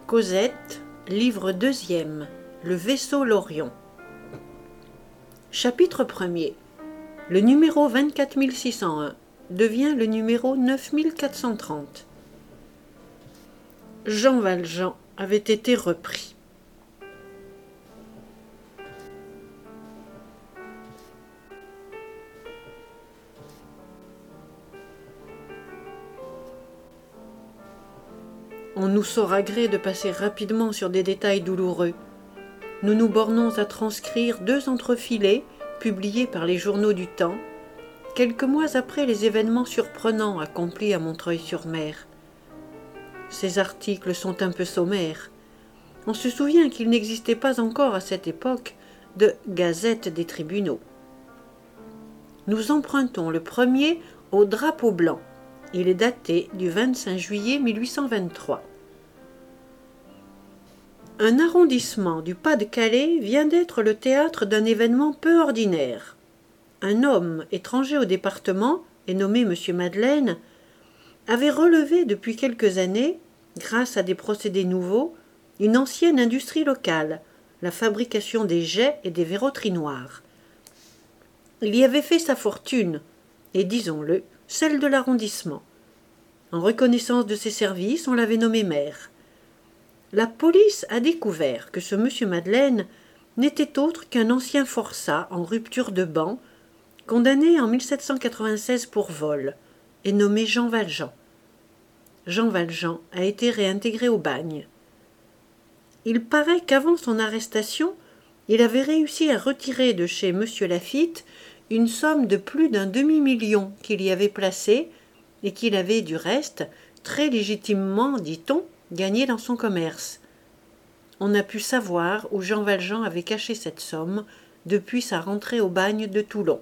Cosette, livre 2e, Le vaisseau Lorion. Chapitre 1er. Le numéro 24601 devient le numéro 9430. Jean Valjean avait été repris. On nous saura gré de passer rapidement sur des détails douloureux. Nous nous bornons à transcrire 2 entrefilés publiés par les journaux du temps, quelques mois après les événements surprenants accomplis à Montreuil-sur-Mer. Ces articles sont un peu sommaires. On se souvient qu'il n'existait pas encore à cette époque de Gazette des tribunaux. Nous empruntons le premier au drapeau blanc. Il est daté du 25 juillet 1823. Un arrondissement du Pas-de-Calais vient d'être le théâtre d'un événement peu ordinaire. Un homme étranger au département, et nommé M. Madeleine, avait relevé depuis quelques années, grâce à des procédés nouveaux, une ancienne industrie locale, la fabrication des jais et des verroteries noires. Il y avait fait sa fortune, et disons-le, celle de l'arrondissement. En reconnaissance de ses services, on l'avait nommé maire. La police a découvert que ce M. Madeleine n'était autre qu'un ancien forçat en rupture de ban, condamné en 1796 pour vol, et nommé Jean Valjean. Jean Valjean a été réintégré au bagne. Il paraît qu'avant son arrestation, il avait réussi à retirer de chez M. Laffitte une somme de plus d'un demi-million qu'il y avait placée et qu'il avait, du reste, très légitimement, dit-on, gagné dans son commerce. On a pu savoir où Jean Valjean avait caché cette somme depuis sa rentrée au bagne de Toulon.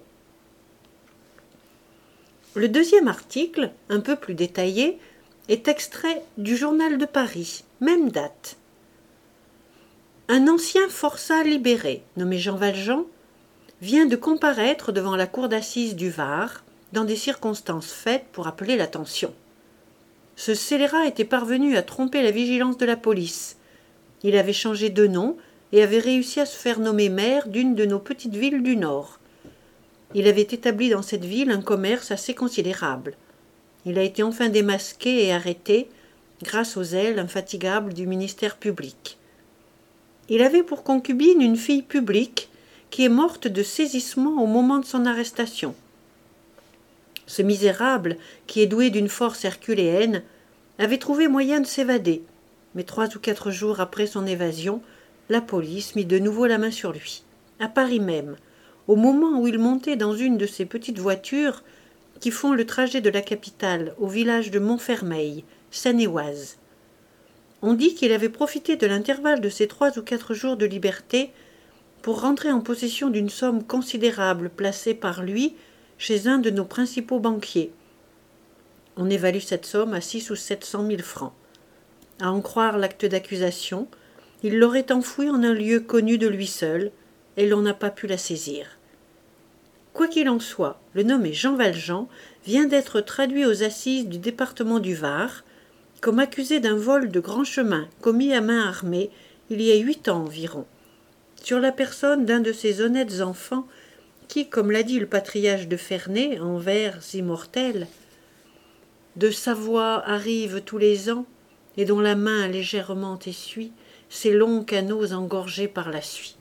Le 2e article, un peu plus détaillé, est extrait du Journal de Paris, même date. Un ancien forçat libéré, nommé Jean Valjean, vient de comparaître devant la cour d'assises du Var dans des circonstances faites pour appeler l'attention. Ce scélérat était parvenu à tromper la vigilance de la police. Il avait changé de nom et avait réussi à se faire nommer maire d'une de nos petites villes du Nord. Il avait établi dans cette ville un commerce assez considérable. Il a été enfin démasqué et arrêté grâce aux ailes infatigables du ministère public. Il avait pour concubine une fille publique qui est morte de saisissement au moment de son arrestation. Ce misérable, qui est doué d'une force herculéenne, avait trouvé moyen de s'évader, mais 3 ou 4 jours après son évasion, la police mit de nouveau la main sur lui, à Paris même, au moment où il montait dans une de ces petites voitures qui font le trajet de la capitale au village de Montfermeil, Seine-et-Oise. On dit qu'il avait profité de l'intervalle de ces 3 ou 4 jours de liberté pour rentrer en possession d'une somme considérable placée par lui chez un de nos principaux banquiers. On évalue cette somme à 600 ou 700 000 francs. À en croire l'acte d'accusation, il l'aurait enfouie en un lieu connu de lui seul, et l'on n'a pas pu la saisir. Quoi qu'il en soit, le nommé Jean Valjean vient d'être traduit aux assises du département du Var, comme accusé d'un vol de grand chemin commis à main armée il y a 8 ans environ, sur la personne d'un de ces honnêtes enfants qui, comme l'a dit le patriarche de Ferney en vers immortels, de Savoie arrive tous les ans, et dont la main légèrement essuie ces longs canaux engorgés par la suie.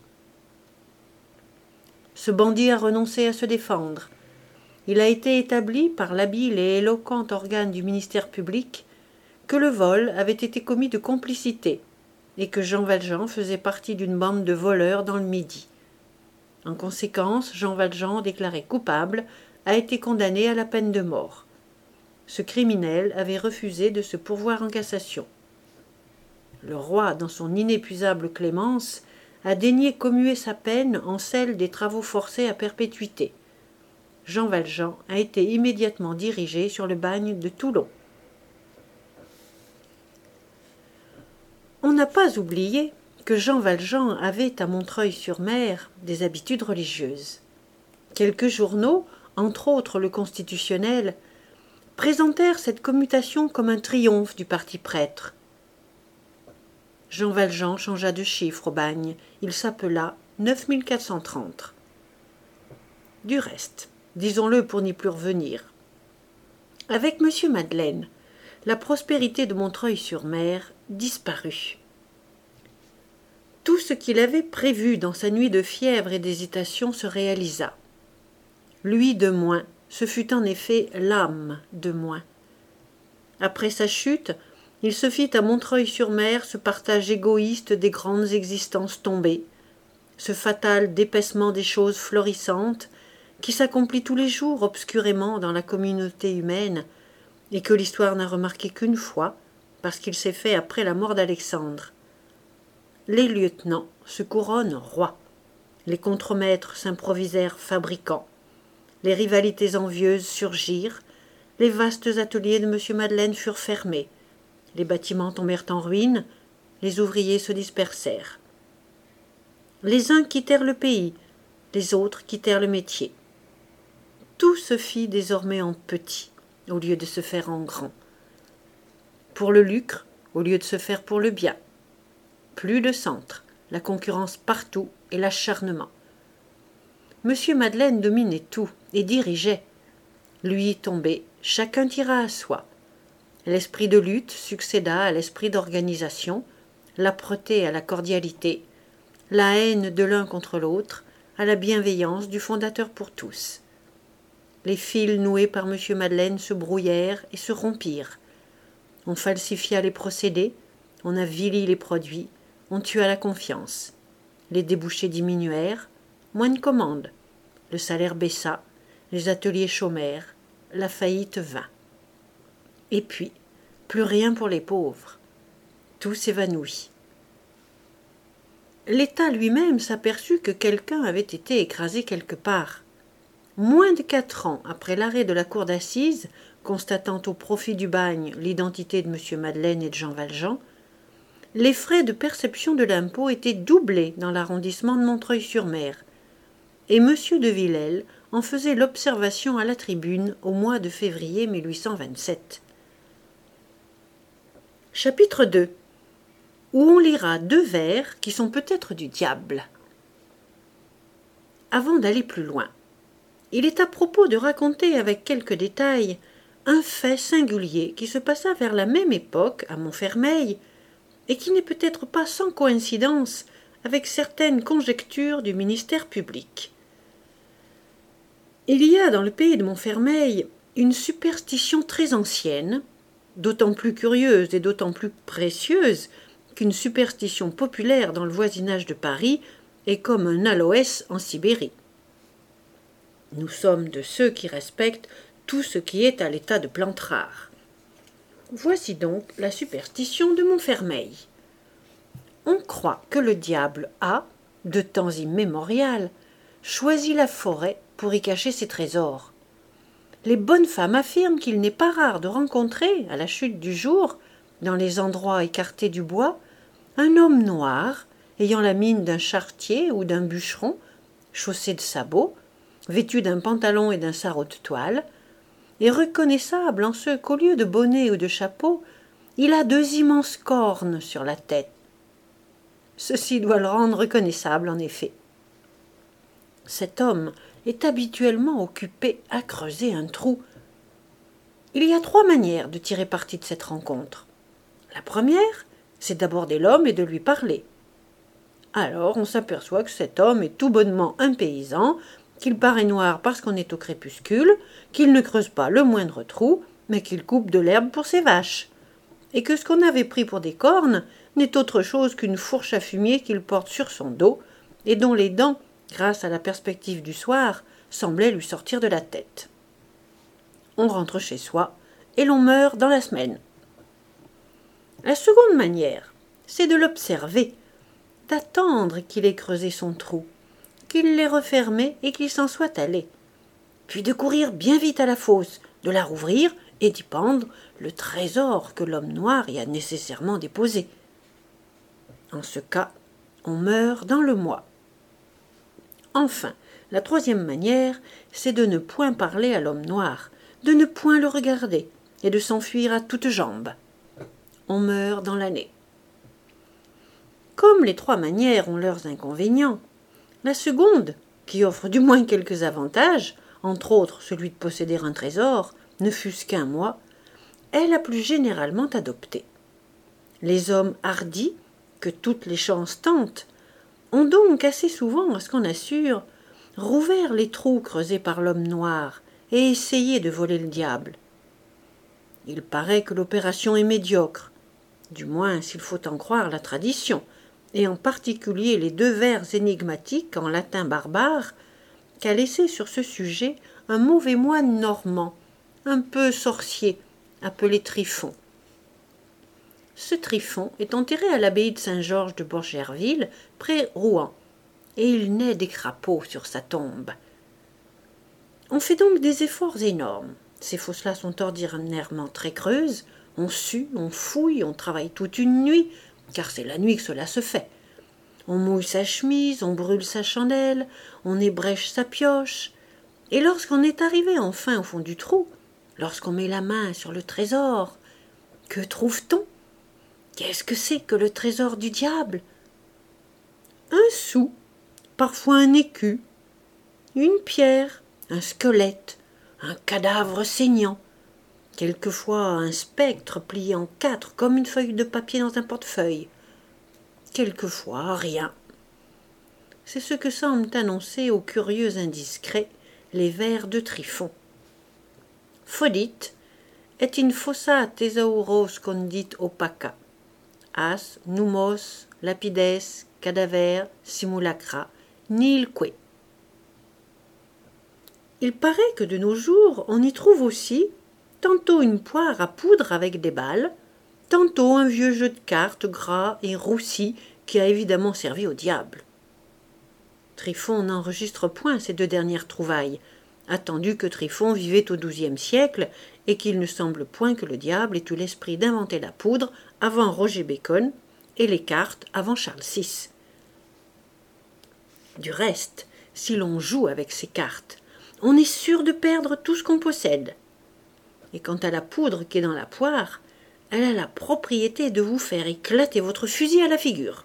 Ce bandit a renoncé à se défendre. Il a été établi par l'habile et éloquent organe du ministère public que le vol avait été commis de complicité et que Jean Valjean faisait partie d'une bande de voleurs dans le Midi. En conséquence, Jean Valjean, déclaré coupable, a été condamné à la peine de mort. Ce criminel avait refusé de se pourvoir en cassation. Le roi, dans son inépuisable clémence, a daigné commuer sa peine en celle des travaux forcés à perpétuité. Jean Valjean a été immédiatement dirigé sur le bagne de Toulon. On n'a pas oublié que Jean Valjean avait à Montreuil-sur-Mer des habitudes religieuses. Quelques journaux, entre autres le Constitutionnel, présentèrent cette commutation comme un triomphe du parti prêtre. Jean Valjean changea de chiffre au bagne. Il s'appela 9430. Du reste, disons-le pour n'y plus revenir, avec M. Madeleine, la prospérité de Montreuil-sur-Mer disparut. Tout ce qu'il avait prévu dans sa nuit de fièvre et d'hésitation se réalisa. Lui de moins, ce fut en effet l'âme de moins. Après sa chute, il se fit à Montreuil-sur-Mer ce partage égoïste des grandes existences tombées, ce fatal dépaissement des choses florissantes qui s'accomplit tous les jours obscurément dans la communauté humaine et que l'histoire n'a remarqué qu'une fois, parce qu'il s'est fait après la mort d'Alexandre. Les lieutenants se couronnent rois, les contremaîtres s'improvisèrent fabricants, les rivalités envieuses surgirent, les vastes ateliers de M. Madeleine furent fermés, les bâtiments tombèrent en ruine, les ouvriers se dispersèrent. Les uns quittèrent le pays, les autres quittèrent le métier. Tout se fit désormais en petit, au lieu de se faire en grand. Pour le lucre, au lieu de se faire pour le bien. Plus de centre, la concurrence partout et l'acharnement. M. Madeleine dominait tout et dirigeait. Lui tombé, chacun tira à soi. L'esprit de lutte succéda à l'esprit d'organisation, l'âpreté à la cordialité, la haine de l'un contre l'autre à la bienveillance du fondateur pour tous. Les fils noués par M. Madeleine se brouillèrent et se rompirent. On falsifia les procédés, on avilit les produits, on tua la confiance. Les débouchés diminuèrent, moins de commandes. Le salaire baissa, les ateliers chômèrent, la faillite vint. Et puis, plus rien pour les pauvres. Tout s'évanouit. L'État lui-même s'aperçut que quelqu'un avait été écrasé quelque part. Moins de 4 ans après l'arrêt de la cour d'assises, constatant au profit du bagne l'identité de M. Madeleine et de Jean Valjean, les frais de perception de l'impôt étaient doublés dans l'arrondissement de Montreuil-sur-Mer, et M. de Villèle en faisait l'observation à la tribune au mois de février 1827. Chapitre 2, où on lira 2 vers qui sont peut-être du diable. Avant d'aller plus loin, il est à propos de raconter avec quelques détails un fait singulier qui se passa vers la même époque à Montfermeil et qui n'est peut-être pas sans coïncidence avec certaines conjectures du ministère public. Il y a dans le pays de Montfermeil une superstition très ancienne, d'autant plus curieuse et d'autant plus précieuse qu'une superstition populaire dans le voisinage de Paris est comme un aloès en Sibérie. Nous sommes de ceux qui respectent tout ce qui est à l'état de plante rare. Voici donc la superstition de Montfermeil. On croit que le diable a, de temps immémorial, choisi la forêt pour y cacher ses trésors. Les bonnes femmes affirment qu'il n'est pas rare de rencontrer, à la chute du jour, dans les endroits écartés du bois, un homme noir, ayant la mine d'un charretier ou d'un bûcheron, chaussé de sabots, vêtu d'un pantalon et d'un sarrau de toile, et reconnaissable en ce qu'au lieu de bonnet ou de chapeau, il a 2 immenses cornes sur la tête. Ceci doit le rendre reconnaissable, en effet. Cet homme est habituellement occupé à creuser un trou. Il y a 3 manières de tirer parti de cette rencontre. La première, c'est d'aborder l'homme et de lui parler. Alors on s'aperçoit que cet homme est tout bonnement un paysan, qu'il paraît noir parce qu'on est au crépuscule, qu'il ne creuse pas le moindre trou, mais qu'il coupe de l'herbe pour ses vaches, et que ce qu'on avait pris pour des cornes n'est autre chose qu'une fourche à fumier qu'il porte sur son dos, et dont les dents, grâce à la perspective du soir, semblaient lui sortir de la tête. On rentre chez soi, et l'on meurt dans la semaine. La seconde manière, c'est de l'observer, d'attendre qu'il ait creusé son trou, qu'il l'ait refermé et qu'il s'en soit allé, puis de courir bien vite à la fosse, de la rouvrir et d'y pendre le trésor que l'homme noir y a nécessairement déposé. En ce cas, on meurt dans le mois. Enfin, la troisième manière, c'est de ne point parler à l'homme noir, de ne point le regarder et de s'enfuir à toutes jambes. On meurt dans l'année. Comme les 3 manières ont leurs inconvénients, la seconde, qui offre du moins quelques avantages, entre autres celui de posséder un trésor, ne fût-ce qu'un mois, est la plus généralement adoptée. Les hommes hardis, que toutes les chances tentent, ont donc assez souvent, à ce qu'on assure, rouvert les trous creusés par l'homme noir et essayé de voler le diable. Il paraît que l'opération est médiocre, du moins s'il faut en croire la tradition, et en particulier les 2 vers énigmatiques en latin barbare qu'a laissé sur ce sujet un mauvais moine normand, un peu sorcier, appelé Tryphon. Ce Tryphon est enterré à l'abbaye de Saint-Georges de Bourgerville, près Rouen, et il naît des crapauds sur sa tombe. On fait donc des efforts énormes. Ces fosses-là sont ordinairement très creuses, on sue, on fouille, on travaille toute une nuit, car c'est la nuit que cela se fait. On mouille sa chemise, on brûle sa chandelle, on ébrèche sa pioche, et lorsqu'on est arrivé enfin au fond du trou, lorsqu'on met la main sur le trésor, que trouve-t-on? Qu'est-ce que c'est que le trésor du diable? Un sou, parfois un écu, une pierre, un squelette, un cadavre saignant, quelquefois un spectre plié en 4 comme une feuille de papier dans un portefeuille, quelquefois rien. C'est ce que semblent annoncer aux curieux indiscrets les vers de Tryphon. Fodit et in fossa thesauros condit opaca, as numos lapides cadaver simulacra nihilque. Il paraît que de nos jours on y trouve aussi tantôt une poire à poudre avec des balles, tantôt un vieux jeu de cartes gras et roussi qui a évidemment servi au diable. Tryphon n'enregistre point ces 2 dernières trouvailles, attendu que Tryphon vivait au XIIe siècle et qu'il ne semble point que le diable ait eu l'esprit d'inventer la poudre avant Roger Bacon et les cartes avant Charles VI. Du reste, si l'on joue avec ces cartes, on est sûr de perdre tout ce qu'on possède. Et quant à la poudre qui est dans la poire, elle a la propriété de vous faire éclater votre fusil à la figure.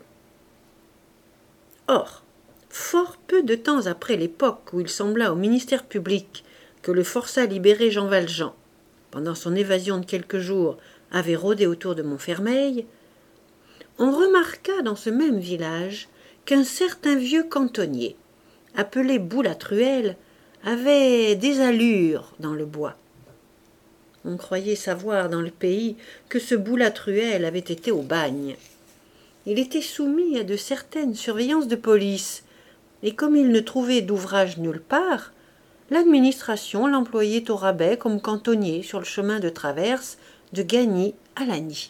Or, fort peu de temps après l'époque où il sembla au ministère public que le forçat libéré Jean Valjean, pendant son évasion de quelques jours, avait rôdé autour de Montfermeil, on remarqua dans ce même village qu'un certain vieux cantonnier, appelé Boulatruelle, avait des allures dans le bois. On croyait savoir dans le pays que ce Boulatruelle avait été au bagne. Il était soumis à de certaines surveillances de police, et comme il ne trouvait d'ouvrage nulle part, l'administration l'employait au rabais comme cantonnier sur le chemin de traverse de Gagny à Lagny.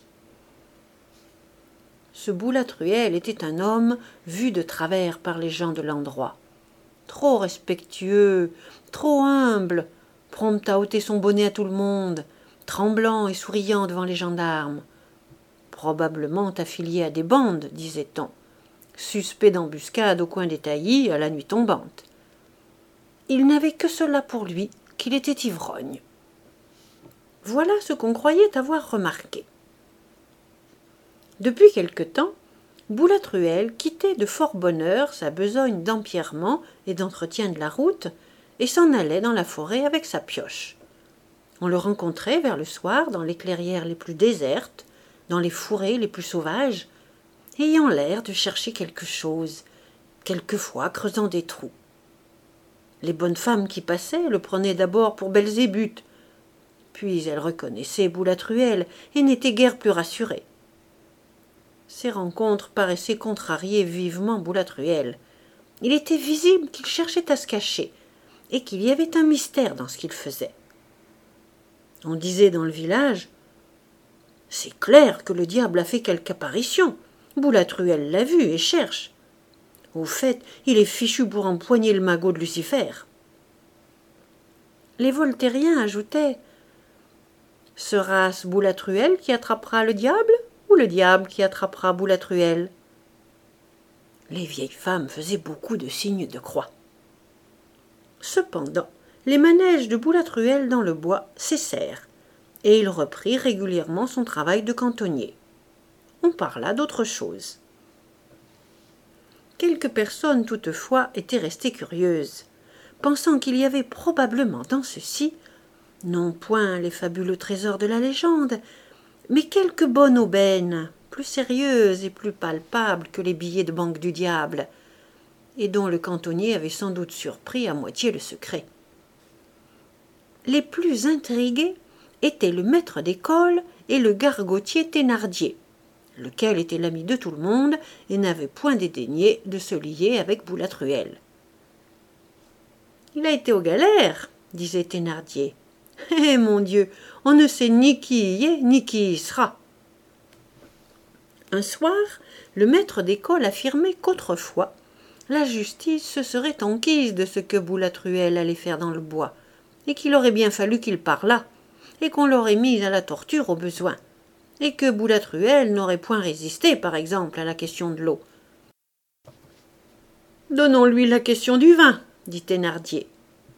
Ce Boulatruelle était un homme vu de travers par les gens de l'endroit. Trop respectueux, trop humble, prompt à ôter son bonnet à tout le monde, tremblant et souriant devant les gendarmes. Probablement affilié à des bandes, disait-on, suspect d'embuscade au coin des taillis à la nuit tombante. Il n'avait que cela pour lui, qu'il était ivrogne. Voilà ce qu'on croyait avoir remarqué. Depuis quelque temps, Boulatruelle quittait de fort bonne heure sa besogne d'empierrement et d'entretien de la route et s'en allait dans la forêt avec sa pioche. On le rencontrait vers le soir dans les clairières les plus désertes, dans les fourrés les plus sauvages, ayant l'air de chercher quelque chose, quelquefois creusant des trous. Les bonnes femmes qui passaient le prenaient d'abord pour Belzébuth, puis elles reconnaissaient Boulatruelle et n'étaient guère plus rassurées. Ces rencontres paraissaient contrarier vivement Boulatruelle. Il était visible qu'il cherchait à se cacher, et qu'il y avait un mystère dans ce qu'il faisait. On disait dans le village « C'est clair que le diable a fait quelque apparition. Boulatruelle l'a vu et cherche. Au fait, il est fichu pour empoigner le magot de Lucifer. » Les voltairiens ajoutaient « Sera-ce Boulatruelle qui attrapera le diable ou le diable qui attrapera Boulatruelle ?» Les vieilles femmes faisaient beaucoup de signes de croix. Cependant, les manèges de Boulatruelle dans le bois cessèrent, et il reprit régulièrement son travail de cantonnier. On parla d'autre chose. Quelques personnes toutefois étaient restées curieuses, pensant qu'il y avait probablement dans ceci, non point les fabuleux trésors de la légende, mais quelque bonne aubaine, plus sérieuse et plus palpable que les billets de banque du diable, et dont le cantonnier avait sans doute surpris à moitié le secret. Les plus intrigués étaient le maître d'école et le gargotier Thénardier, lequel était l'ami de tout le monde et n'avait point dédaigné de se lier avec Boulatruelle. « Il a été aux galères, disait Thénardier. « Eh, mon Dieu, on ne sait ni qui y est, ni qui y sera. » Un soir, le maître d'école affirmait qu'autrefois, la justice se serait enquise de ce que Boulatruelle allait faire dans le bois, et qu'il aurait bien fallu qu'il parlât, et qu'on l'aurait mis à la torture au besoin, et que Boulatruelle n'aurait point résisté, par exemple, à la question de l'eau. « Donnons-lui la question du vin, » dit Thénardier.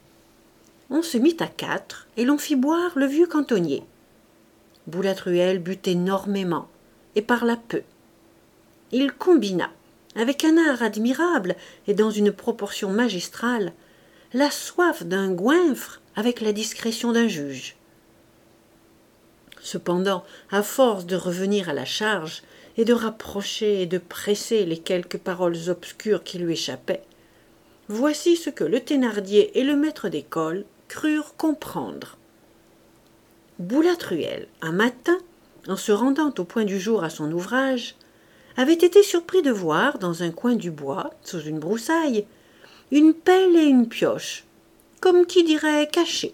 On se mit à 4 et l'on fit boire le vieux cantonnier. Boulatruelle but énormément et parla peu. Il combina, avec un art admirable et dans une proportion magistrale, la soif d'un goinfre avec la discrétion d'un juge. Cependant, à force de revenir à la charge et de rapprocher et de presser les quelques paroles obscures qui lui échappaient, voici ce que le Thénardier et le maître d'école crurent comprendre. Boulatruelle, un matin, en se rendant au point du jour à son ouvrage, avait été surpris de voir, dans un coin du bois, sous une broussaille, une pelle et une pioche, comme qui dirait cachées.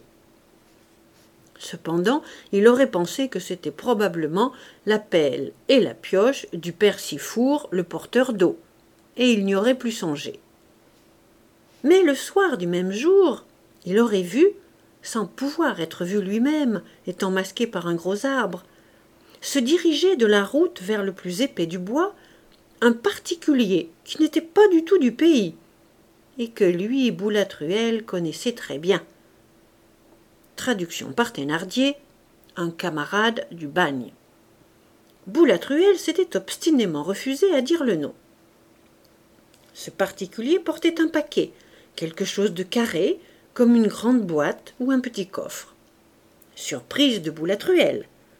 Cependant, il aurait pensé que c'était probablement la pelle et la pioche du père Sifour, le porteur d'eau, et il n'y aurait plus songé. Mais le soir du même jour, il aurait vu, sans pouvoir être vu lui-même, étant masqué par un gros arbre, se diriger de la route vers le plus épais du bois un particulier qui n'était pas du tout du pays, et que lui, Boulatruelle, connaissait très bien. Traduction par Thénardier, un camarade du bagne. Boulatruelle s'était obstinément refusé à dire le nom. Ce particulier portait un paquet, quelque chose de carré, comme une grande boîte ou un petit coffre. Surprise de Boulatruelle.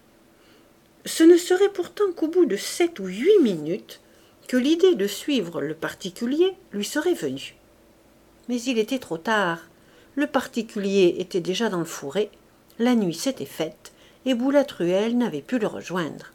Ce ne serait pourtant qu'au bout de 7 ou 8 minutes que l'idée de suivre le particulier lui serait venue. Mais il était trop tard. Le particulier était déjà dans le fourré, la nuit s'était faite, et Boulatruelle n'avait pu le rejoindre.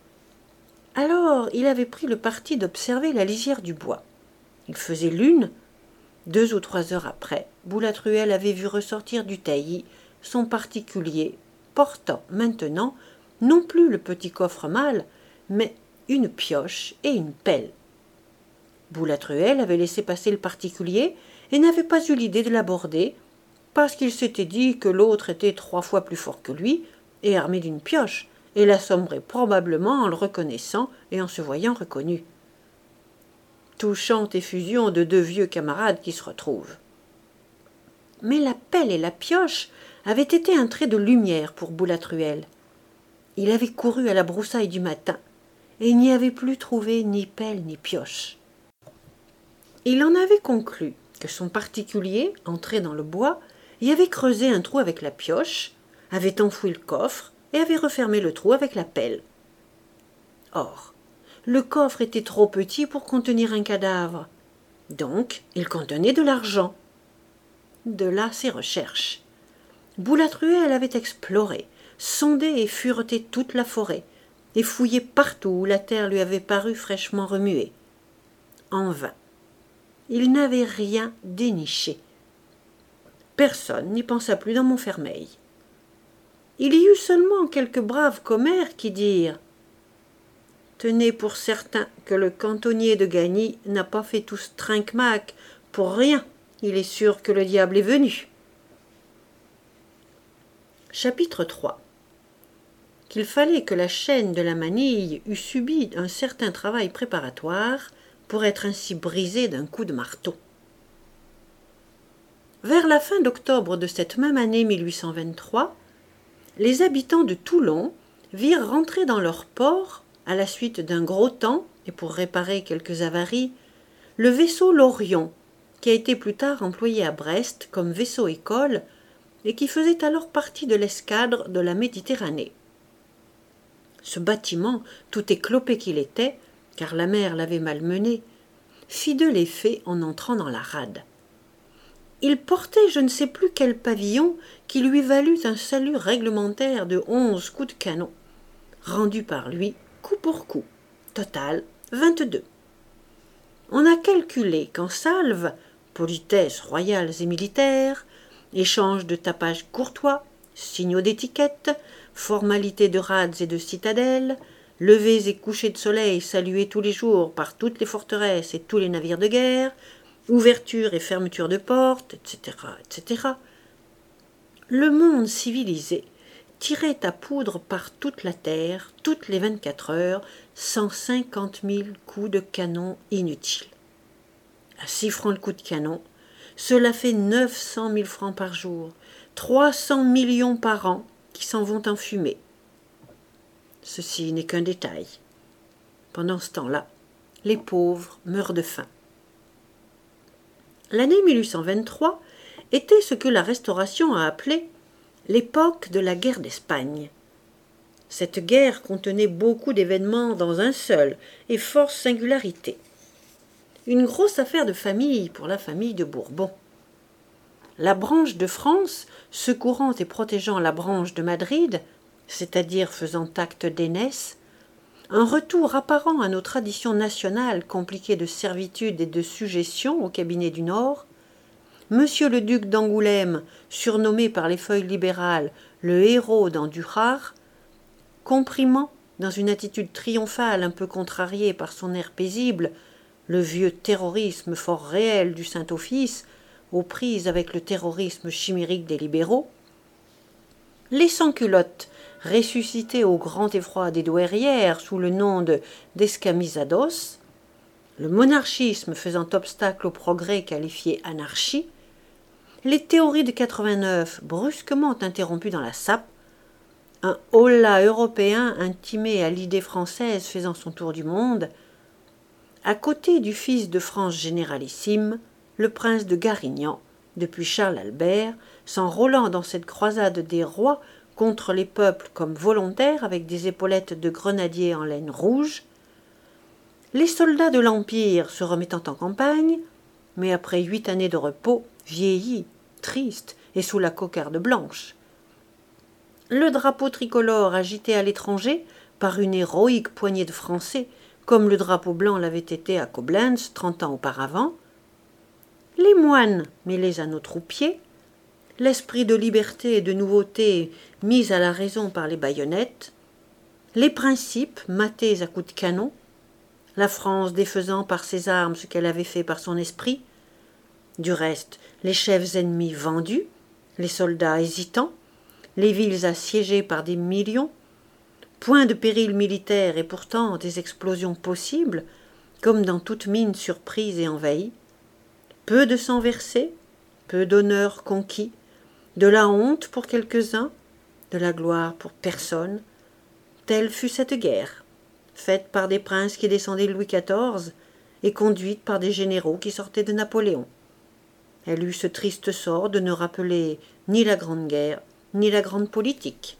Alors il avait pris le parti d'observer la lisière du bois. Il faisait lune. 2 ou 3 heures après, Boulatruelle avait vu ressortir du taillis son particulier, portant maintenant non plus le petit coffre mâle, mais une pioche et une pelle. Boulatruelle avait laissé passer le particulier et n'avait pas eu l'idée de l'aborder, parce qu'il s'était dit que l'autre était 3 fois plus fort que lui et armé d'une pioche, et l'assommerait probablement en le reconnaissant et en se voyant reconnu. Touchante effusion de 2 vieux camarades qui se retrouvent. Mais la pelle et la pioche avaient été un trait de lumière pour Boulatruelle. Il avait couru à la broussaille du matin, et il n'y avait plus trouvé ni pelle ni pioche. Il en avait conclu que son particulier, entré dans le bois, y avait creusé un trou avec la pioche, avait enfoui le coffre et avait refermé le trou avec la pelle. Or, le coffre était trop petit pour contenir un cadavre, donc il contenait de l'argent. De là ses recherches. Boulatruelle avait exploré, sondé et fureté toute la forêt, et fouillé partout où la terre lui avait paru fraîchement remuée. En vain. Il n'avait rien déniché. Personne n'y pensa plus dans Montfermeil. Il y eut seulement quelques braves commères qui dirent « Tenez pour certain que le cantonnier de Gagny n'a pas fait tout ce trinquemaque pour rien, il est sûr que le diable est venu. » Chapitre 3. Qu'il fallait que la chaîne de la manille eût subi un certain travail préparatoire pour être ainsi brisée d'un coup de marteau. Vers la fin d'octobre de cette même année 1823, les habitants de Toulon virent rentrer dans leur port, à la suite d'un gros temps et pour réparer quelques avaries, le vaisseau l'Orion, qui a été plus tard employé à Brest comme vaisseau-école et qui faisait alors partie de l'escadre de la Méditerranée. Ce bâtiment, tout éclopé qu'il était, car la mer l'avait malmené, fit de l'effet en entrant dans la rade. Il portait je ne sais plus quel pavillon qui lui valut un salut réglementaire de 11 coups de canon, rendu par lui coup pour coup, total 22. On a calculé qu'en salve, politesses royales et militaires, échanges de tapage courtois, signaux d'étiquette, formalités de rades et de citadelles, levées et couchers de soleil salués tous les jours par toutes les forteresses et tous les navires de guerre, ouverture et fermeture de portes, etc., etc. Le monde civilisé tirait à poudre par toute la terre, toutes les 24 heures, 150 000 coups de canon inutiles. À 6 francs le coup de canon, cela fait 900 000 francs par jour, 300 millions par an qui s'en vont en fumée. Ceci n'est qu'un détail. Pendant ce temps-là, les pauvres meurent de faim. L'année 1823 était ce que la Restauration a appelé l'époque de la guerre d'Espagne. Cette guerre contenait beaucoup d'événements dans un seul, et force singularité. Une grosse affaire de famille pour la famille de Bourbon. La branche de France, secourant et protégeant la branche de Madrid, c'est-à-dire faisant acte d'aînesse, un retour apparent à nos traditions nationales compliquées de servitude et de suggestion au cabinet du Nord, Monsieur le duc d'Angoulême, surnommé par les feuilles libérales le héros d'Andurach, comprimant, dans une attitude triomphale un peu contrariée par son air paisible, le vieux terrorisme fort réel du Saint-Office, aux prises avec le terrorisme chimérique des libéraux, les sans-culottes, ressuscités au grand effroi des douairières sous le nom d'escamisados, le monarchisme faisant obstacle au progrès qualifié anarchie, les théories de 89 brusquement interrompues dans la sape, un holà européen intimé à l'idée française faisant son tour du monde, à côté du fils de France généralissime, le prince de Garignan, depuis Charles Albert, s'enrôlant dans cette croisade des rois contre les peuples comme volontaires avec des épaulettes de grenadiers en laine rouge, les soldats de l'Empire se remettant en campagne, mais après 8 années de repos, vieillis, tristes et sous la cocarde blanche. Le drapeau tricolore agité à l'étranger par une héroïque poignée de Français, comme le drapeau blanc l'avait été à Coblentz 30 ans auparavant, les moines mêlés à nos troupiers, l'esprit de liberté et de nouveauté mis à la raison par les baïonnettes, les principes matés à coups de canon, la France défaisant par ses armes ce qu'elle avait fait par son esprit, du reste les chefs ennemis vendus, les soldats hésitants, les villes assiégées par des millions, point de péril militaire et pourtant des explosions possibles, comme dans toute mine surprise et envahie, peu de sang versé, peu d'honneur conquis, de la honte pour quelques-uns, de la gloire pour personne, telle fut cette guerre, faite par des princes qui descendaient de Louis XIV et conduite par des généraux qui sortaient de Napoléon. Elle eut ce triste sort de ne rappeler ni la Grande Guerre, ni la grande politique.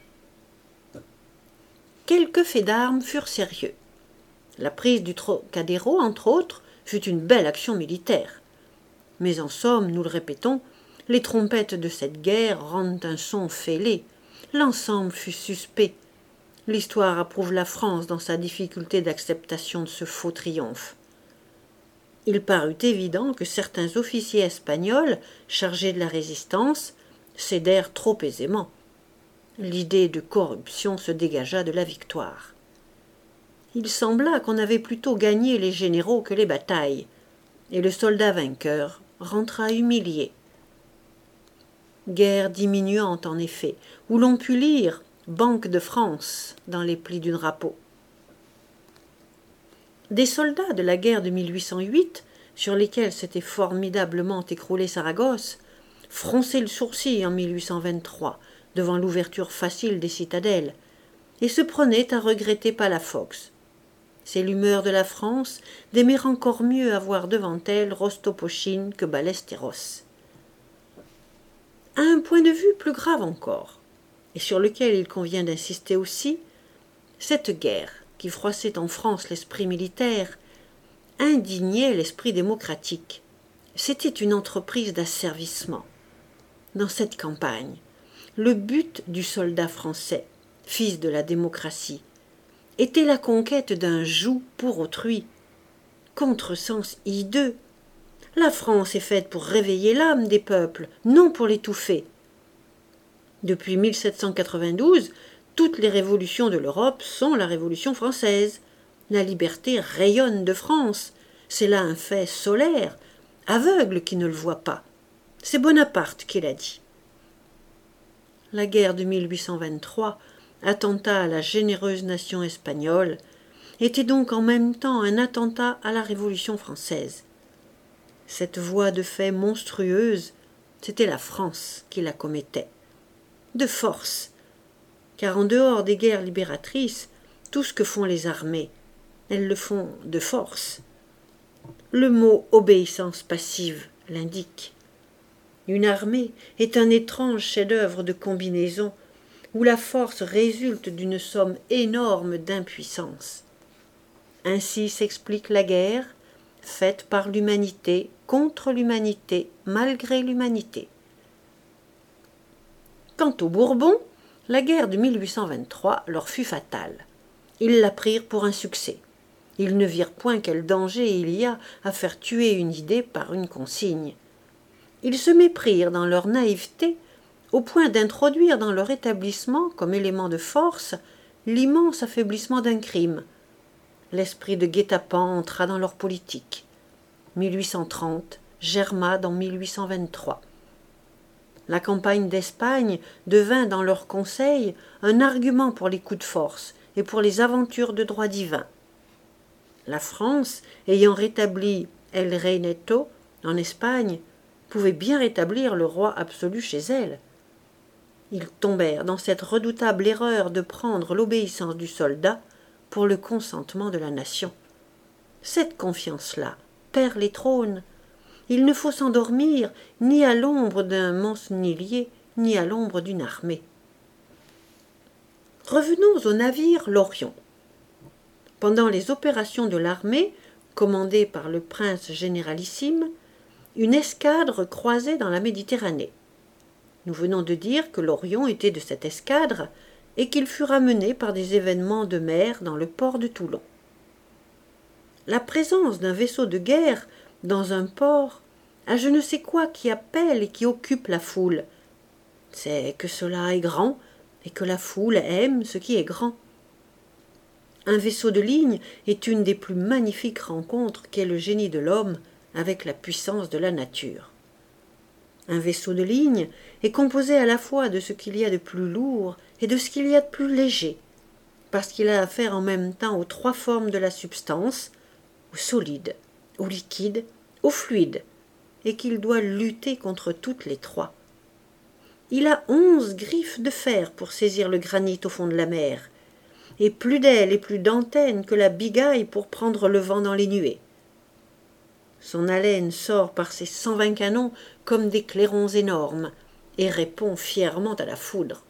Quelques faits d'armes furent sérieux. La prise du Trocadéro, entre autres, fut une belle action militaire. Mais en somme, nous le répétons, les trompettes de cette guerre rendent un son fêlé. L'ensemble fut suspect. L'histoire approuve la France dans sa difficulté d'acceptation de ce faux triomphe. Il parut évident que certains officiers espagnols, chargés de la résistance, cédèrent trop aisément. L'idée de corruption se dégagea de la victoire. Il sembla qu'on avait plutôt gagné les généraux que les batailles, et le soldat vainqueur rentra humilié. Guerre diminuante en effet, où l'on put lire « Banque de France » dans les plis du drapeau. Des soldats de la guerre de 1808, sur lesquels s'était formidablement écroulé Saragosse, fronçaient le sourcil en 1823 devant l'ouverture facile des citadelles et se prenaient à regretter Palafox. C'est l'humeur de la France d'aimer encore mieux avoir devant elle Rostopochine que Ballesteros. À un point de vue plus grave encore, et sur lequel il convient d'insister aussi, cette guerre, qui froissait en France l'esprit militaire, indignait l'esprit démocratique. C'était une entreprise d'asservissement. Dans cette campagne, le but du soldat français, fils de la démocratie, était la conquête d'un joug pour autrui. Contresens hideux. La France est faite pour réveiller l'âme des peuples, non pour l'étouffer. Depuis 1792, toutes les révolutions de l'Europe sont la Révolution française. La liberté rayonne de France. C'est là un fait solaire, aveugle qui ne le voit pas. C'est Bonaparte qui l'a dit. La guerre de 1823, attentat à la généreuse nation espagnole, était donc en même temps un attentat à la Révolution française. Cette voie de fait monstrueuse, c'était la France qui la commettait. De force, car en dehors des guerres libératrices, tout ce que font les armées, elles le font de force. Le mot obéissance passive l'indique. Une armée est un étrange chef-d'œuvre de combinaison où la force résulte d'une somme énorme d'impuissance. Ainsi s'explique la guerre, faite par l'humanité contre l'humanité, malgré l'humanité. Quant aux Bourbons, la guerre de 1823 leur fut fatale. Ils la prirent pour un succès. Ils ne virent point quel danger il y a à faire tuer une idée par une consigne. Ils se méprirent dans leur naïveté au point d'introduire dans leur établissement, comme élément de force, l'immense affaiblissement d'un crime. L'esprit de guet-apens entra dans leur politique. 1830 germa dans 1823. La campagne d'Espagne devint dans leur conseil un argument pour les coups de force et pour les aventures de droit divin. La France, ayant rétabli El Rey Neto en Espagne, pouvait bien rétablir le roi absolu chez elle. Ils tombèrent dans cette redoutable erreur de prendre l'obéissance du soldat pour le consentement de la nation. Cette confiance-là perd les trônes. Il ne faut s'endormir ni à l'ombre d'un mancenillier, ni à l'ombre d'une armée. Revenons au navire l'Orion. Pendant les opérations de l'armée, commandées par le prince généralissime, une escadre croisait dans la Méditerranée. Nous venons de dire que l'Orion était de cette escadre et qu'il fut ramené par des événements de mer dans le port de Toulon. La présence d'un vaisseau de guerre dans un port a je ne sais quoi qui appelle et qui occupe la foule. C'est que cela est grand et que la foule aime ce qui est grand. Un vaisseau de ligne est une des plus magnifiques rencontres qu'ait le génie de l'homme avec la puissance de la nature. Un vaisseau de ligne est composé à la fois de ce qu'il y a de plus lourd et de ce qu'il y a de plus léger, parce qu'il a affaire en même temps aux trois formes de la substance, au solide, au liquide, au fluide, et qu'il doit lutter contre toutes les trois. Il a 11 griffes de fer pour saisir le granit au fond de la mer, et plus d'ailes et plus d'antennes que la bigaille pour prendre le vent dans les nuées. Son haleine sort par ses 120 canons comme des clairons énormes et répond fièrement à la foudre.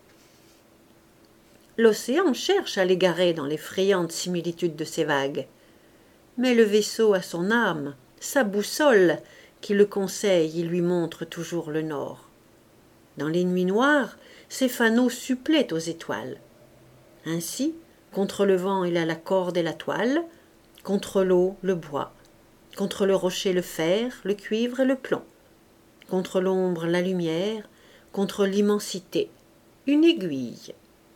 L'océan cherche à l'égarer dans l'effrayante similitude de ses vagues. Mais le vaisseau a son âme, sa boussole, qui le conseille et lui montre toujours le nord. Dans les nuits noires, ses fanaux suppléent aux étoiles. Ainsi, contre le vent il a la corde et la toile, contre l'eau le bois, contre le rocher le fer, le cuivre et le plomb, contre l'ombre la lumière, contre l'immensité une aiguille.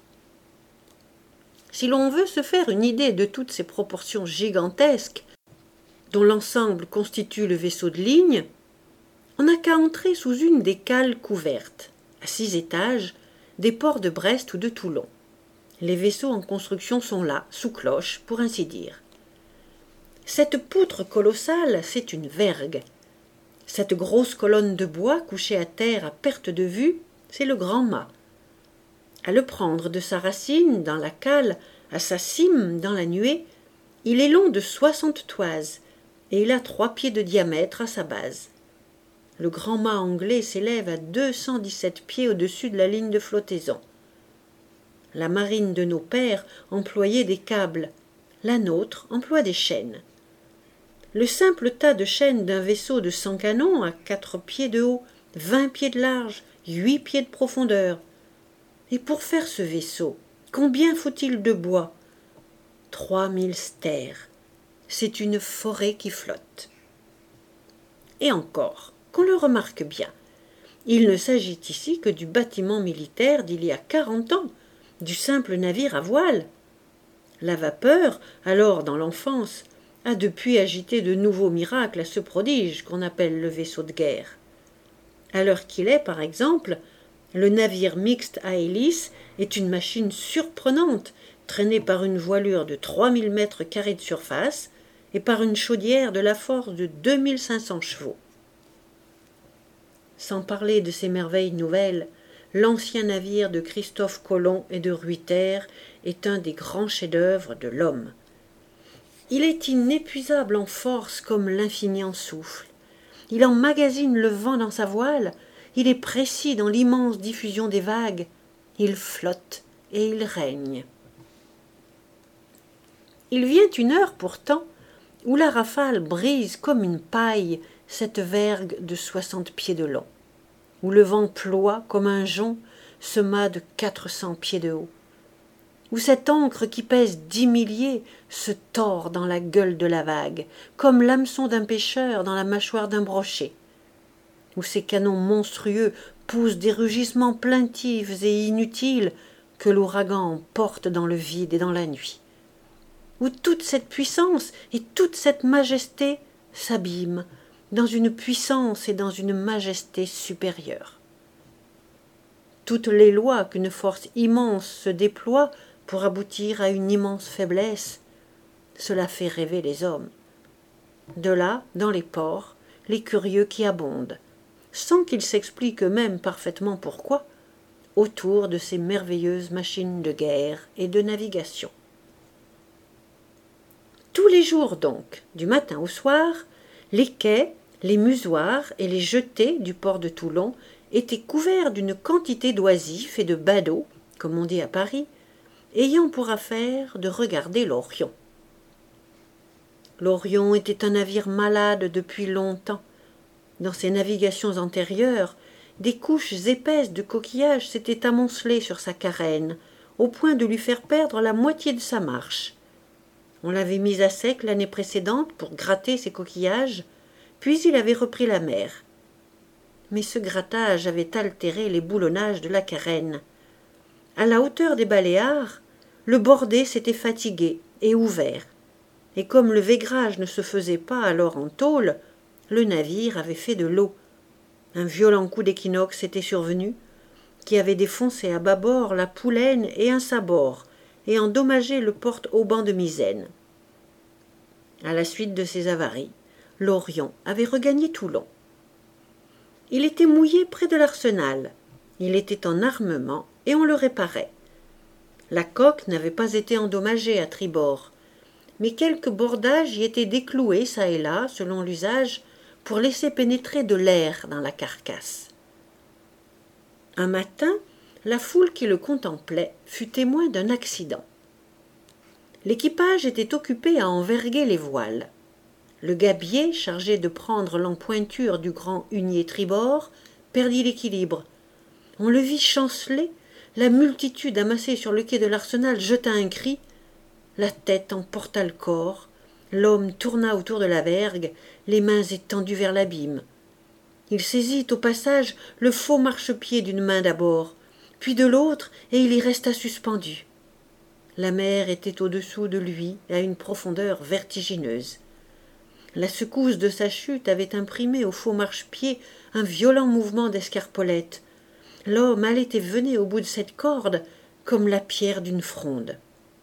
Si l'on veut se faire une idée de toutes ces proportions gigantesques dont l'ensemble constitue le vaisseau de ligne, on n'a qu'à entrer sous une des cales couvertes, à 6 étages, des ports de Brest ou de Toulon. Les vaisseaux en construction sont là, sous cloche, pour ainsi dire. Cette poutre colossale, c'est une vergue. Cette grosse colonne de bois couchée à terre à perte de vue, c'est le grand mât. À le prendre de sa racine dans la cale, à sa cime dans la nuée, Il est long de 60 toises et il a 3 pieds de diamètre à sa base. Le grand mât anglais s'élève à 217 pieds au-dessus de la ligne de flottaison. La marine de nos pères employait des câbles, la nôtre emploie des chaînes. Le simple tas de chaînes d'un vaisseau de 100 canons a 4 pieds de haut, 20 pieds de large, 8 pieds de profondeur. Et pour faire ce vaisseau, combien faut-il de bois ? 3000 stères. C'est une forêt qui flotte. Et encore, qu'on le remarque bien, il ne s'agit ici que du bâtiment militaire d'il y a 40 ans, du simple navire à voile. La vapeur, alors dans l'enfance, a depuis agité de nouveaux miracles à ce prodige qu'on appelle le vaisseau de guerre. À l'heure qu'il est, par exemple, le navire mixte à hélice est une machine surprenante, traînée par une voilure de 3000 mètres carrés de surface et par une chaudière de la force de 2500 chevaux. Sans parler de ces merveilles nouvelles, l'ancien navire de Christophe Colomb et de Ruyter est un des grands chefs-d'œuvre de l'homme. Il est inépuisable en force comme l'infini en souffle. Il emmagasine le vent dans sa voile, il est précis dans l'immense diffusion des vagues, il flotte et il règne. Il vient une heure pourtant où la rafale brise comme une paille cette vergue de 60 pieds de long, où le vent ploie comme un jonc ce mât de 400 pieds de haut, où cette ancre qui pèse 10 milliers se tord dans la gueule de la vague, comme l'hameçon d'un pêcheur dans la mâchoire d'un brochet, où ces canons monstrueux poussent des rugissements plaintifs et inutiles que l'ouragan emporte dans le vide et dans la nuit, où toute cette puissance et toute cette majesté s'abîment dans une puissance et dans une majesté supérieures. Toutes les lois qu'une force immense se déploie pour aboutir à une immense faiblesse, cela fait rêver les hommes. De là, dans les ports, les curieux qui abondent, sans qu'ils s'expliquent eux-mêmes parfaitement pourquoi, autour de ces merveilleuses machines de guerre et de navigation. Tous les jours donc, du matin au soir, les quais, les musoirs et les jetées du port de Toulon étaient couverts d'une quantité d'oisifs et de badauds, comme on dit à Paris, ayant pour affaire de regarder l'Orion. L'Orion était un navire malade depuis longtemps. Dans ses navigations antérieures, des couches épaisses de coquillages s'étaient amoncelées sur sa carène, au point de lui faire perdre la moitié de sa marche. On l'avait mis à sec l'année précédente pour gratter ces coquillages, puis il avait repris la mer. Mais ce grattage avait altéré les boulonnages de la carène. À la hauteur des Baléares, le bordé s'était fatigué et ouvert, et comme le vaigrage ne se faisait pas alors en tôle, le navire avait fait de l'eau. Un violent coup d'équinoxe était survenu, qui avait défoncé à bâbord la Poulaine et un sabord, et endommagé le porte-haubans de Misaine. À la suite de ces avaries, l'Orion avait regagné Toulon. Il était mouillé près de l'arsenal, il était en armement et on le réparait. La coque n'avait pas été endommagée à tribord, mais quelques bordages y étaient décloués çà et là, selon l'usage, pour laisser pénétrer de l'air dans la carcasse. Un matin, la foule qui le contemplait fut témoin d'un accident. L'équipage était occupé à enverguer les voiles. Le gabier, chargé de prendre l'empointure du grand hunier tribord, perdit l'équilibre. On le vit chanceler, la multitude amassée sur le quai de l'Arsenal jeta un cri, la tête emporta le corps, l'homme tourna autour de la vergue, les mains étendues vers l'abîme. Il saisit au passage le faux marchepied d'une main d'abord, puis de l'autre, et il y resta suspendu. La mer était au-dessous de lui à une profondeur vertigineuse. La secousse de sa chute avait imprimé au faux marchepied un violent mouvement d'escarpolette. L'homme allait et venait au bout de cette corde comme la pierre d'une fronde.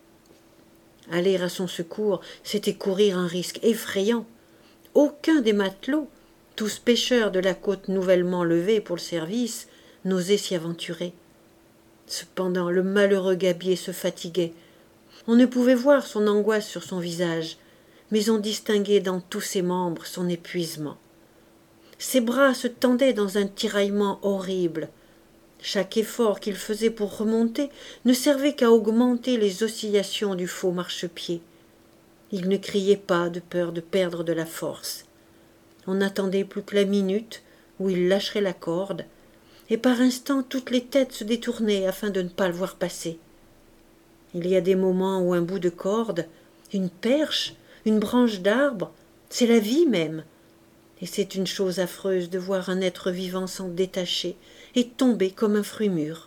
Aller à son secours, c'était courir un risque effrayant. Aucun des matelots, tous pêcheurs de la côte nouvellement levée pour le service, n'osait s'y aventurer. Cependant, le malheureux gabier se fatiguait. On ne pouvait voir son angoisse sur son visage, mais on distinguait dans tous ses membres son épuisement. Ses bras se tendaient dans un tiraillement horrible. Chaque effort qu'il faisait pour remonter ne servait qu'à augmenter les oscillations du faux marchepied. Il ne criait pas de peur de perdre de la force. On n'attendait plus que la minute où il lâcherait la corde, et par instants toutes les têtes se détournaient afin de ne pas le voir passer. Il y a des moments où un bout de corde, une perche, une branche d'arbre, c'est la vie même, et c'est une chose affreuse de voir un être vivant s'en détacher et tomber comme un fruit mûr.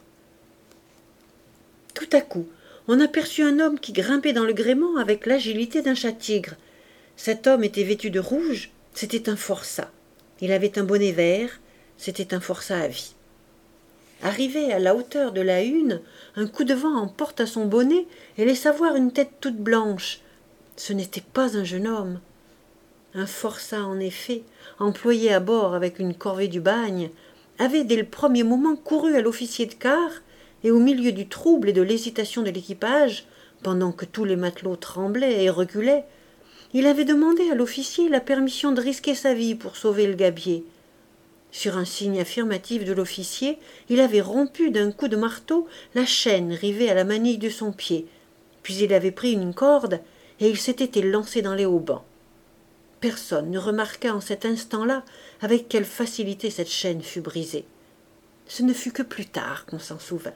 Tout à coup, on aperçut un homme qui grimpait dans le gréement avec l'agilité d'un chat-tigre. Cet homme était vêtu de rouge, c'était un forçat. Il avait un bonnet vert, c'était un forçat à vie. Arrivé à la hauteur de la hune, un coup de vent emporta son bonnet et laissa voir une tête toute blanche. Ce n'était pas un jeune homme. Un forçat, en effet, employé à bord avec une corvée du bagne, avait dès le premier moment couru à l'officier de quart, et au milieu du trouble et de l'hésitation de l'équipage, pendant que tous les matelots tremblaient et reculaient, il avait demandé à l'officier la permission de risquer sa vie pour sauver le gabier. Sur un signe affirmatif de l'officier, il avait rompu d'un coup de marteau la chaîne rivée à la manille de son pied, puis il avait pris une corde et il s'était lancé dans les haubans. Personne ne remarqua en cet instant-là avec quelle facilité cette chaîne fut brisée. Ce ne fut que plus tard qu'on s'en souvint.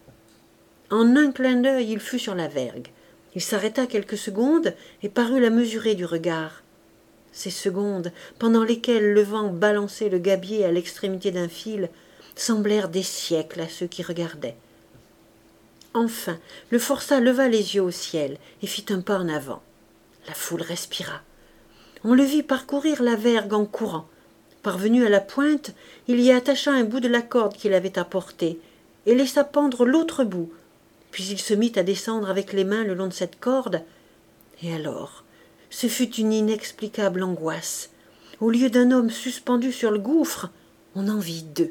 En un clin d'œil, il fut sur la vergue. Il s'arrêta quelques secondes et parut la mesurer du regard. Ces secondes, pendant lesquelles le vent balançait le gabier à l'extrémité d'un fil, semblèrent des siècles à ceux qui regardaient. Enfin, le forçat leva les yeux au ciel et fit un pas en avant. La foule respira. On le vit parcourir la vergue en courant. Parvenu à la pointe, il y attacha un bout de la corde qu'il avait apportée et laissa pendre l'autre bout. Puis il se mit à descendre avec les mains le long de cette corde. Et alors, ce fut une inexplicable angoisse. Au lieu d'un homme suspendu sur le gouffre, on en vit deux.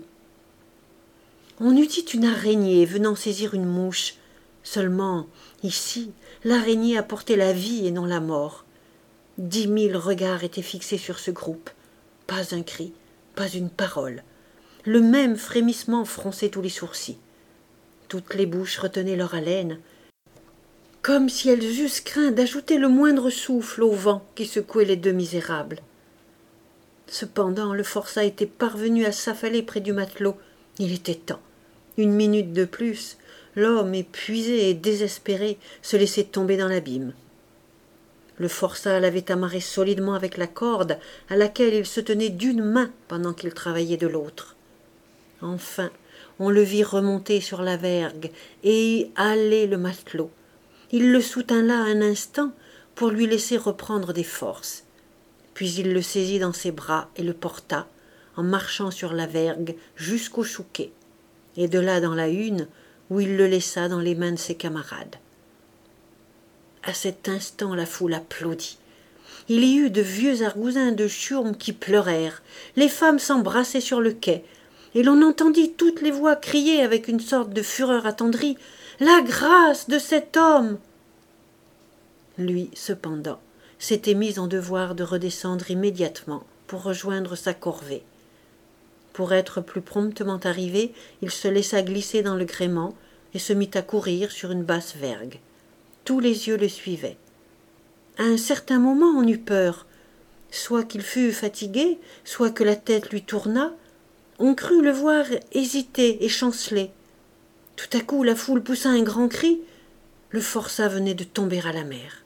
On eût dit une araignée venant saisir une mouche. Seulement, ici, l'araignée apportait la vie et non la mort. 10 000 regards étaient fixés sur ce groupe. Pas un cri, pas une parole. Le même frémissement fronçait tous les sourcils. Toutes les bouches retenaient leur haleine, comme si elles eussent craint d'ajouter le moindre souffle au vent qui secouait les deux misérables. Cependant, le forçat était parvenu à s'affaler près du matelot. Il était temps. Une minute de plus, l'homme, épuisé et désespéré, se laissait tomber dans l'abîme. Le forçat l'avait amarré solidement avec la corde à laquelle il se tenait d'une main pendant qu'il travaillait de l'autre. Enfin, on le vit remonter sur la vergue et y haler le matelot. Il le soutint là un instant pour lui laisser reprendre des forces. Puis il le saisit dans ses bras et le porta, en marchant sur la vergue jusqu'au chouquet, et de là dans la hune, où il le laissa dans les mains de ses camarades. À cet instant, la foule applaudit. Il y eut de vieux argousins de chiourmes qui pleurèrent. Les femmes s'embrassaient sur le quai, et l'on entendit toutes les voix crier avec une sorte de fureur attendrie « La grâce de cet homme !» Lui, cependant, s'était mis en devoir de redescendre immédiatement pour rejoindre sa corvée. Pour être plus promptement arrivé, il se laissa glisser dans le gréement et se mit à courir sur une basse vergue. Tous les yeux le suivaient. À un certain moment, on eut peur. Soit qu'il fût fatigué, soit que la tête lui tournât. On crut le voir hésiter et chanceler. Tout à coup, la foule poussa un grand cri. Le forçat venait de tomber à la mer.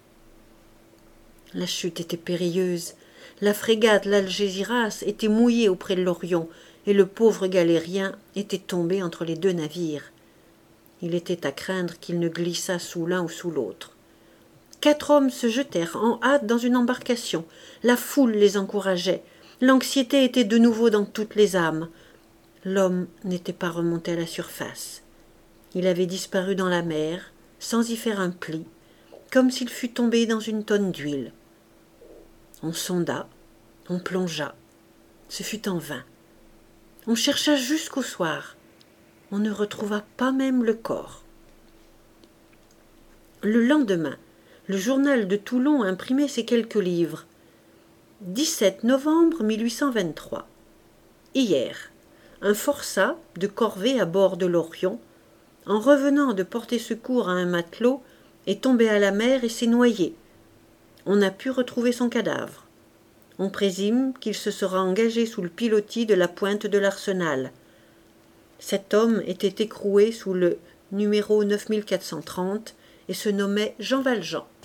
La chute était périlleuse. La frégate l'Algésiras était mouillée auprès de l'Orion, et le pauvre galérien était tombé entre les deux navires. Il était à craindre qu'il ne glissât sous l'un ou sous l'autre. 4 hommes se jetèrent en hâte dans une embarcation. La foule les encourageait. L'anxiété était de nouveau dans toutes les âmes. L'homme n'était pas remonté à la surface. Il avait disparu dans la mer, sans y faire un pli, comme s'il fût tombé dans une tonne d'huile. On sonda, on plongea. Ce fut en vain. On chercha jusqu'au soir. On ne retrouva pas même le corps. Le lendemain, le journal de Toulon imprimait ces quelques livres. 17 novembre 1823. Hier, un forçat de corvée à bord de l'Orion, en revenant de porter secours à un matelot, est tombé à la mer et s'est noyé. On n'a pu retrouver son cadavre. On présume qu'il se sera engagé sous le pilotis de la pointe de l'Arsenal. Cet homme était écroué sous le numéro 9430 et se nommait Jean Valjean.